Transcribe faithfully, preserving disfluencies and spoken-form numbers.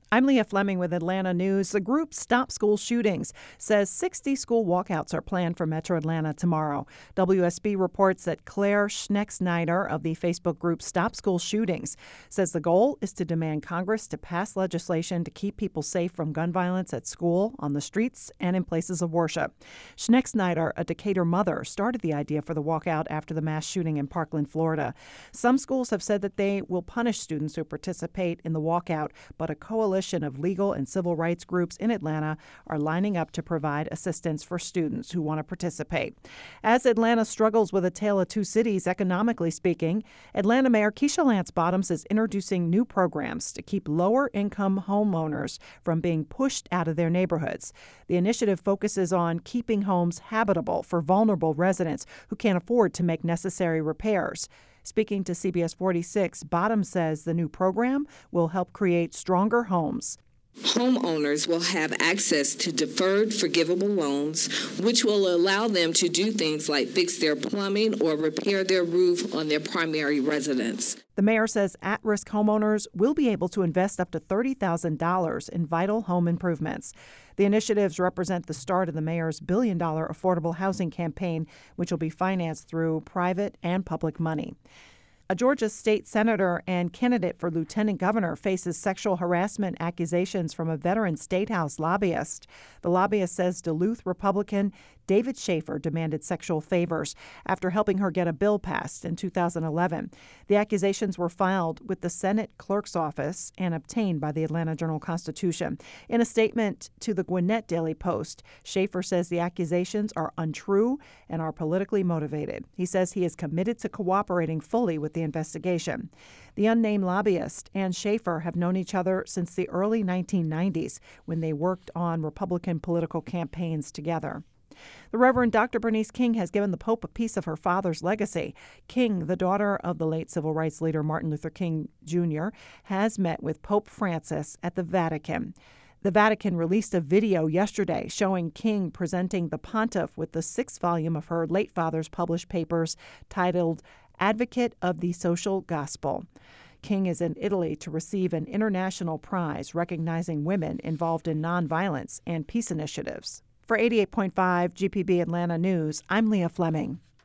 I'm Leah Fleming with Atlanta News. The group Stop School Shootings says sixty school walkouts are planned for Metro Atlanta tomorrow. W S B reports that Claire Schnecksnyder of the Facebook group Stop School Shootings says the goal is to demand Congress to pass legislation to keep people safe from gun violence at school, on the streets, and in places of worship. Schnecksnyder, a Decatur mother, started the idea for the walkout after the mass shooting in Parkland, Florida. Some schools have said that they will punish students who participate in the walkout, but a coalition of legal and civil rights groups in Atlanta are lining up to provide assistance for students who want to participate. As Atlanta struggles with a tale of two cities, economically speaking, Atlanta Mayor Keisha Lance Bottoms is introducing new programs to keep lower-income homeowners from being pushed out of their neighborhoods. The initiative focuses on keeping homes habitable for vulnerable residents who can't afford to make necessary repairs. Speaking to C B S forty-six, Bottoms says the new program will help create stronger homes. Homeowners will have access to deferred forgivable loans, which will allow them to do things like fix their plumbing or repair their roof on their primary residence. The mayor says at-risk homeowners will be able to invest up to thirty thousand dollars in vital home improvements. The initiatives represent the start of the mayor's billion-dollar affordable housing campaign, which will be financed through private and public money. A Georgia state senator and candidate for lieutenant governor faces sexual harassment accusations from a veteran State House lobbyist. The lobbyist says Duluth Republican David Schaefer demanded sexual favors after helping her get a bill passed in two thousand eleven. The accusations were filed with the Senate Clerk's Office and obtained by the Atlanta Journal-Constitution. In a statement to the Gwinnett Daily Post, Schaefer says the accusations are untrue and are politically motivated. He says he is committed to cooperating fully with the investigation. The unnamed lobbyist and Schaefer have known each other since the early nineteen nineties when they worked on Republican political campaigns together. The Reverend Doctor Bernice King has given the Pope a piece of her father's legacy. King, the daughter of the late civil rights leader Martin Luther King Junior, has met with Pope Francis at the Vatican. The Vatican released a video yesterday showing King presenting the pontiff with the sixth volume of her late father's published papers titled Advocate of the Social Gospel. King is in Italy to receive an international prize recognizing women involved in nonviolence and peace initiatives. For eighty-eight point five G P B Atlanta News, I'm Leah Fleming.